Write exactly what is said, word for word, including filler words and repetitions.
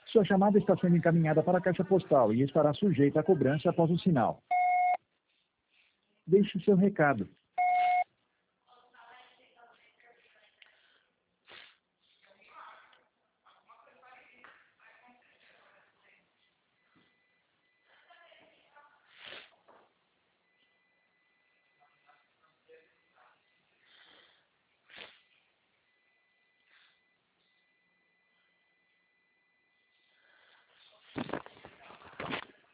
Sua chamada está sendo encaminhada para a caixa postal e estará sujeita a cobrança após o sinal. Deixe seu recado.